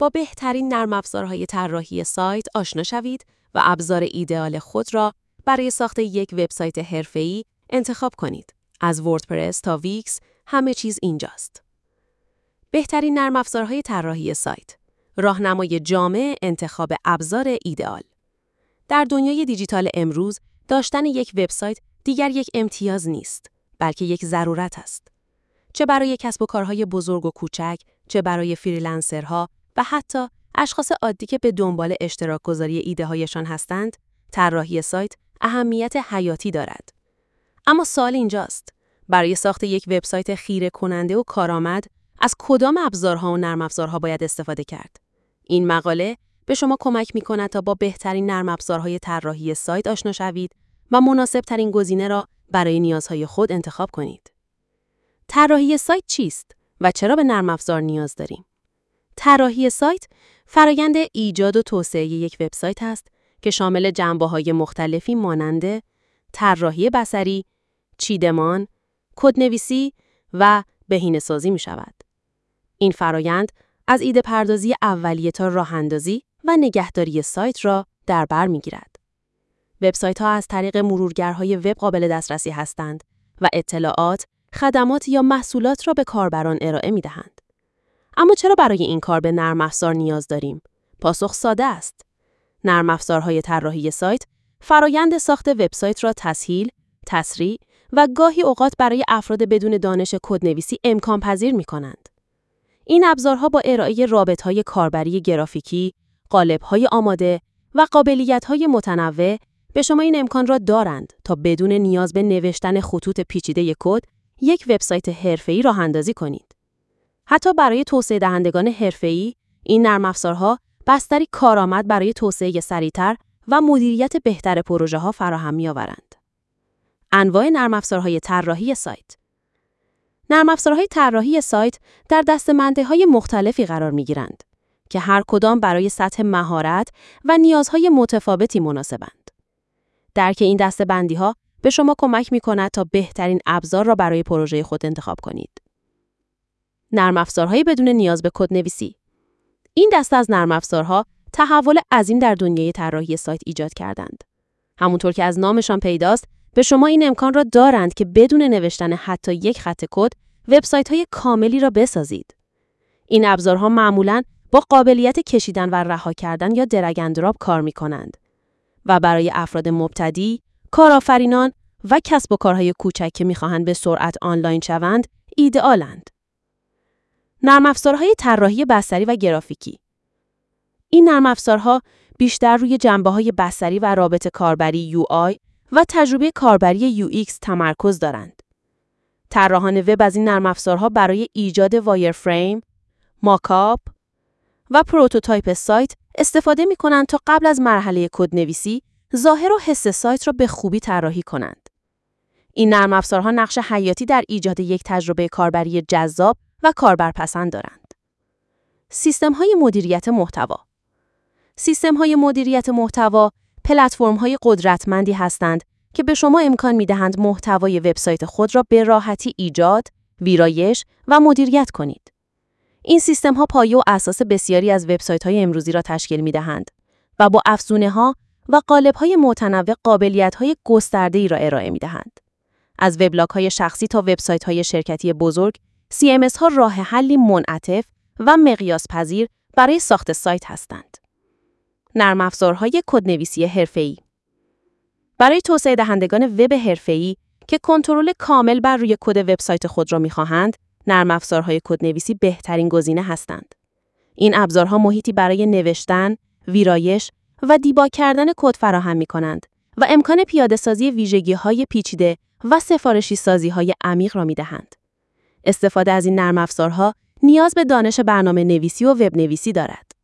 با بهترین نرم افزارهای طراحی سایت آشنا شوید و ابزار ایدئال خود را برای ساخت یک وبسایت حرفه‌ای انتخاب کنید. از وردپرس تا ویکس همه چیز اینجاست. بهترین نرم افزارهای طراحی سایت، راهنمای جامع انتخاب ابزار ایدئال. در دنیای دیجیتال امروز، داشتن یک وبسایت دیگر یک امتیاز نیست، بلکه یک ضرورت است. چه برای کسب و کارهای بزرگ و کوچک، چه برای فریلنسرها و حتی اشخاص عادی که به دنبال اشتراک گذاری ایده هایشان هستند، طراحی سایت اهمیت حیاتی دارد. اما سوال اینجاست، برای ساخت یک وبسایت خیره کننده و کارآمد، از کدام ابزارها و نرم افزارها باید استفاده کرد؟ این مقاله به شما کمک می‌کند تا با بهترین نرم افزارهای طراحی سایت آشنا شوید و مناسب‌ترین گزینه را برای نیازهای خود انتخاب کنید. طراحی سایت چیست و چرا به نرم افزار نیاز داریم؟ طراحی سایت فرآیند ایجاد و توسعه یک وبسایت است که شامل جنبه‌های مختلفی مانند طراحی بصری، چیدمان، کدنویسی و بهینه‌سازی می‌شود. این فرآیند از ایده پردازی اولیه تا راه‌اندازی و نگهداری سایت را در بر می‌گیرد. وبسایت‌ها از طریق مرورگرهای وب قابل دسترسی هستند و اطلاعات، خدمات یا محصولات را به کاربران ارائه می‌دهند. اما چرا برای این کار به نرم افزار نیاز داریم؟ پاسخ ساده است. نرم افزارهای طراحی سایت فرآیند ساخت وبسایت را تسهیل، تسریع و گاهی اوقات برای افراد بدون دانش کدنویسی امکان پذیر می‌کنند. این ابزارها با ارائه رابطهای کاربری گرافیکی، قالب‌های آماده و قابلیت‌های متنوع به شما این امکان را دارند تا بدون نیاز به نوشتن خطوط پیچیده کد، یک وبسایت حرفه‌ای راه‌اندازی کنید. حتی برای توسعه دهندگان حرفه‌ای، این نرم افزارها بستری کارآمد برای توسعه سریع‌تر و مدیریت بهتر پروژه‌ها فراهم می‌آورند. انواع نرم افزارهای طراحی سایت. نرم افزارهای طراحی سایت در دسته‌بندی‌های مختلفی قرار می‌گیرند که هر کدام برای سطح مهارت و نیازهای متفاوتی مناسبند. درک این دسته‌بندی‌ها به شما کمک می‌کند تا بهترین ابزار را برای پروژه خود انتخاب کنید. نرم افزارهای بدون نیاز به کدنویسی. این دسته از نرم افزارها تحول عظیم در دنیای طراحی سایت ایجاد کردند. همونطور که از نامشان پیداست، به شما این امکان را دارند که بدون نوشتن حتی یک خط کد، وبسایت‌های کاملی را بسازید. این ابزارها معمولاً با قابلیت کشیدن و رها کردن یا درگ اند دراپ کار می‌کنند و برای افراد مبتدی، کارآفرینان و کسب و کارهای کوچک که می‌خواهند به سرعت آنلاین شوند، ایدئالند. نرم افزارهای طراحی بصری و گرافیکی. این نرم افزارها بیشتر روی جنبه‌های بصری و رابط کاربری UI و تجربه کاربری UX تمرکز دارند. طراحان وب از این نرم افزارها برای ایجاد وایرفریم، ماکاپ و پروتوتایپ سایت استفاده می‌کنند تا قبل از مرحله کدنویسی ظاهر و حس سایت را به خوبی طراحی کنند. این نرم افزارها نقش حیاتی در ایجاد یک تجربه کاربری جذاب و کاربرپسند دارند. سیستم‌های مدیریت محتوا. سیستم‌های مدیریت محتوا پلتفرم‌های قدرتمندی هستند که به شما امکان می‌دهند محتوای وبسایت خود را به راحتی ایجاد، ویرایش و مدیریت کنید. این سیستم‌ها پایه و اساس بسیاری از وبسایت‌های امروزی را تشکیل می‌دهند و با افزونه‌ها و قالب‌های متنوع قابلیت‌های گسترده‌ای را ارائه می‌دهند. از وبلاگ‌های شخصی تا وبسایت‌های شرکتی بزرگ، CMS‌ها راه حلی منعطف و مقیاس‌پذیر برای ساخت سایت هستند. نرم افزارهای کدنویسی حرفه‌ای. برای توسعه دهندگان وب حرفه‌ای که کنترل کامل بر روی کد وبسایت خود را می‌خواهند، نرم افزارهای کدنویسی بهترین گزینه هستند. این ابزارها محیطی برای نوشتن، ویرایش و دیباگ کردن کد فراهم می‌کنند و امکان پیاده‌سازی ویژگی‌های پیچیده و سفارشی‌سازی‌های عمیق را می‌دهند. استفاده از این نرم افزارها نیاز به دانش برنامه‌نویسی و وب نویسی دارد.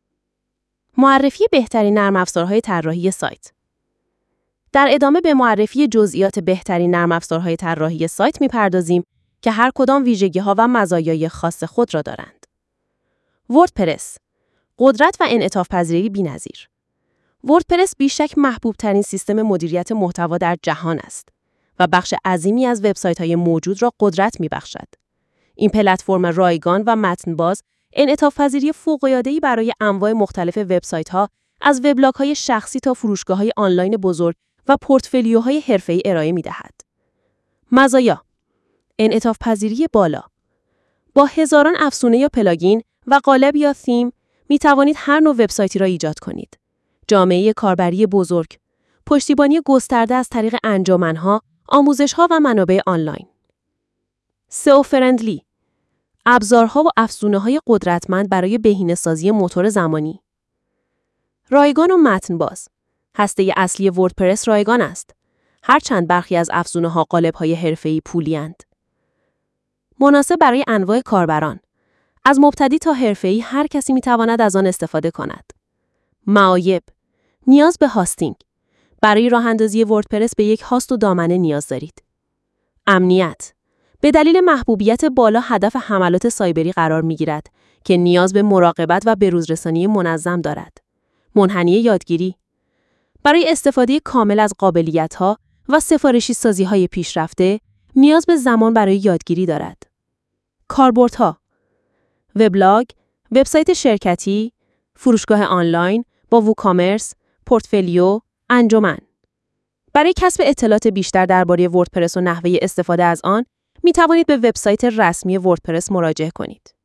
معرفی بهترین نرم افزارهای طراحی سایت. در ادامه به معرفی جزئیات بهترین نرم افزارهای طراحی سایت می‌پردازیم که هر کدام ویژگی‌ها و مزایای خاص خود را دارند. وردپرس، قدرت و انعطاف پذیری بی‌نظیر. وردپرس بیشک محبوب‌ترین سیستم مدیریت محتوا در جهان است و بخش عظیمی از وبسایت‌های موجود را قدرت می‌بخشد. این پلتفرم رایگان و متن‌باز انعطاف‌پذیری فوق‌العاده‌ای برای انواع مختلف وبسایت‌ها، از وبلاگ‌های شخصی تا فروشگاه‌های آنلاین بزرگ و پورتفولیوهای حرفه‌ای ارائه می‌دهد. مزایا: انعطاف‌پذیری بالا. با هزاران افزونه یا پلاگین و قالب یا تیم می توانید هر نوع وبسایتی را ایجاد کنید. جامعه کاربری بزرگ، پشتیبانی گسترده از طریق انجمن‌ها، آموزش‌ها و منابع آنلاین. سئو فرندلی: ابزارها و افزونه‌های قدرتمند برای بهینه‌سازی موتور زمانی. رایگان و متن‌باز: هسته اصلی وردپرس رایگان است، هرچند برخی از افزونه‌ها قالب‌های حرفه‌ای پولی‌اند. مناسب برای انواع کاربران. از مبتدی تا حرفه‌ای هر کسی می‌تواند از آن استفاده کند. معایب: نیاز به هاستینگ. برای راه‌اندازی وردپرس به یک هاست و دامنه نیاز دارید. امنیت: به دلیل محبوبیت بالا هدف حملات سایبری قرار می‌گیرد که نیاز به مراقبت و بروزرسانی منظم دارد. منحنی یادگیری: برای استفاده کامل از قابلیت‌ها و سفارشی سازی‌های پیشرفته، نیاز به زمان برای یادگیری دارد. کاربردها: وبلاگ، وبسایت شرکتی، فروشگاه آنلاین با ووکامرس، پورتفولیو، انجمن. برای کسب اطلاعات بیشتر درباره وردپرس و نحوه استفاده از آن، می توانید به وبسایت رسمی وردپرس مراجعه کنید.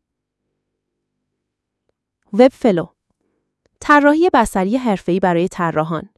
وب فلو: طراحی بصری حرفه‌ای برای طراحان.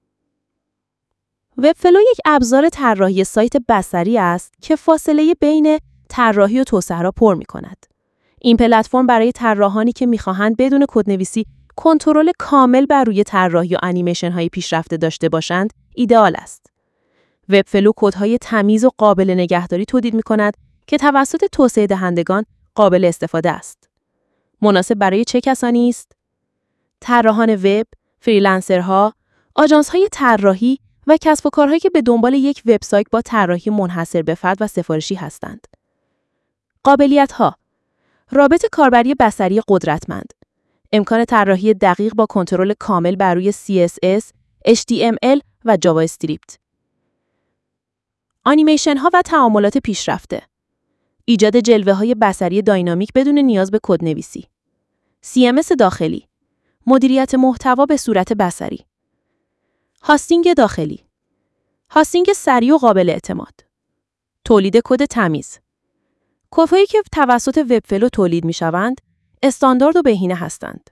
وب فلو یک ابزار طراحی سایت بصری است که فاصله بین طراحی و توسعه را پر می‌کند. این پلتفرم برای طراحانی که می‌خواهند بدون کدنویسی کنترل کامل بر روی طراحی و انیمیشن‌های پیشرفته داشته باشند، ایدئال است. وب فلو کدهای تمیز و قابل نگهداری تولید می‌کند که توسط توسعه دهندگان قابل استفاده است. مناسب برای چه کسانی است؟ طراحان وب، فریلنسرها، آژانس‌های طراحی و کسب و کارهایی که به دنبال یک وبسایت با طراحی منحصر به فرد و سفارشی هستند. قابلیت‌ها: رابط کاربری بصری قدرتمند، امکان طراحی دقیق با کنترل کامل بر روی CSS، HTML و جاوا اسکریپت. آنیمیشن‌ها و تعاملات پیشرفته، ایجاد جلوه‌های بصری داینامیک بدون نیاز به کدنویسی. CMS داخلی، مدیریت محتوا به صورت بصری. هاستینگ داخلی، هاستینگ سریع و قابل اعتماد. تولید کد تمیز. کدهایی که توسط وب فلو تولید می‌شوند، استاندارد و بهینه هستند.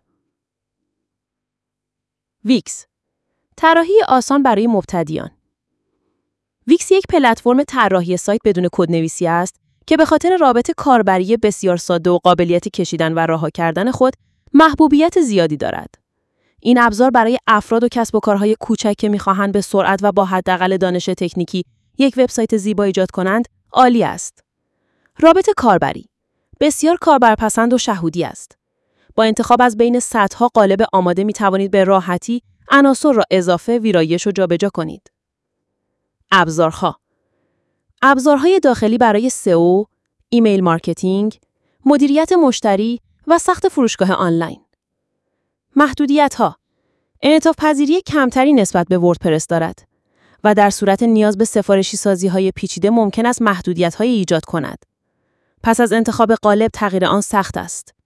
ویکس، طراحی آسان برای مبتدیان. ویکس یک پلتفرم طراحی سایت بدون کدنویسی است که به خاطر رابط کاربری بسیار ساده و قابلیت کشیدن و رها کردن خود محبوبیت زیادی دارد. این ابزار برای افراد و کسب و کارهای کوچک که می‌خواهند به سرعت و با حداقل دانش تکنیکی یک وبسایت زیبا ایجاد کنند، عالی است. رابط کاربری بسیار کاربرپسند و شهودی است. با انتخاب از بین صدها قالب آماده می‌توانید به راحتی عناصر را اضافه، ویرایش و جابجا کنید. ابزارها: ابزارهای داخلی برای سئو، ایمیل مارکتینگ، مدیریت مشتری و ساخت فروشگاه آنلاین. محدودیت‌ها: انعطاف‌پذیری کمتری نسبت به وردپرس دارد و در صورت نیاز به سفارشی سازی‌های پیچیده ممکن است محدودیت‌های ایجاد کند. پس از انتخاب قالب تغییر آن سخت است.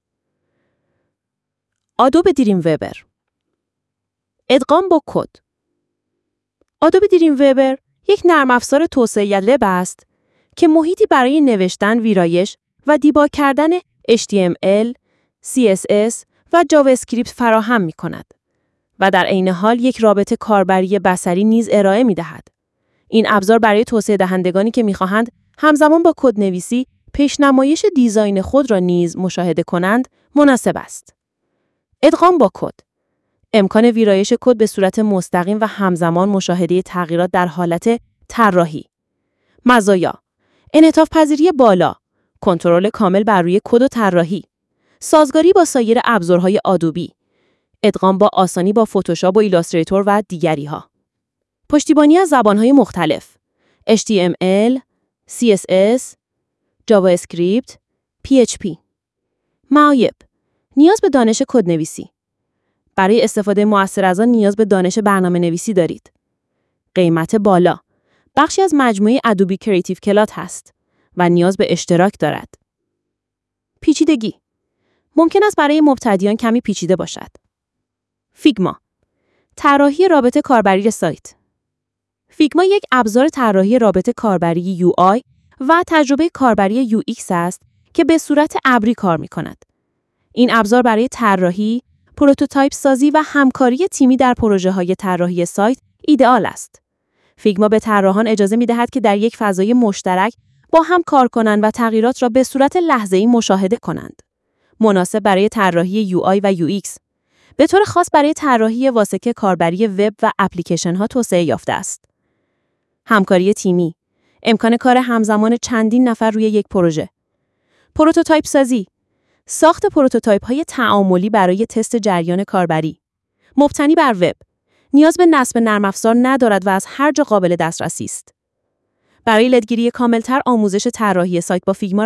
آدوبه دریم وبر. ادغام با کد. آدوبه دریم وبر یک نرم افزار توسعه یافته است که محیطی برای نوشتن، ویرایش و دیباگ کردن HTML، CSS و جاوا اسکریپت فراهم می‌کند و در عین حال یک رابط کاربری بصری نیز ارائه می‌دهد. این ابزار برای توسعه دهندگانی که می‌خواهند همزمان با کدنویسی پیشنمایش دیزاین خود را نیز مشاهده کنند، مناسب است. ادغام با کد. امکان ویرایش کد به صورت مستقیم و همزمان مشاهده تغییرات در حالت طراحی. مزایا: انعطاف‌پذیری بالا، کنترل کامل بر روی کد و طراحی، سازگاری با سایر ابزارهای آدوبی، ادغام با آسانی با فتوشاپ و ایلاستریتور و دیگری‌ها. پشتیبانی از زبان‌های مختلف: HTML، CSS، جاوا اسکریپت، PHP. معایب: نیاز به دانش کدنویسی. برای استفاده مؤثر از آن نیاز به دانش برنامه‌نویسی دارید. قیمت بالا. بخشی از مجموعه ادوبی کریتیو کلاد هست و نیاز به اشتراک دارد. پیچیدگی. ممکن است برای مبتدیان کمی پیچیده باشد. فیگما، طراحی رابط کاربری سایت. فیگما یک ابزار طراحی رابط کاربری UI و تجربه کاربری UX است که به صورت ابری کار می‌کند. این ابزار برای طراحی، پروتوتایپ سازی و همکاری تیمی در پروژه‌های طراحی سایت ایدئال است. فیگما به طراحان اجازه می‌دهد که در یک فضای مشترک با هم کار کنند و تغییرات را به صورت لحظه‌ای مشاهده کنند. مناسب برای طراحی UI و UX. به طور خاص برای طراحی واسطه کاربری وب و اپلیکیشن‌ها توسعه یافته است. همکاری تیمی، امکان کار همزمان چندین نفر روی یک پروژه. پروتوتایپ سازی، ساخت پروتوتایپ‌های تعاملی برای تست جریان کاربری. مبتنی بر وب، نیاز به نصب نرم افزار ندارد و از هر جا قابل دسترسی است. برای یادگیری کاملتر آموزش طراحی سایت با فیگما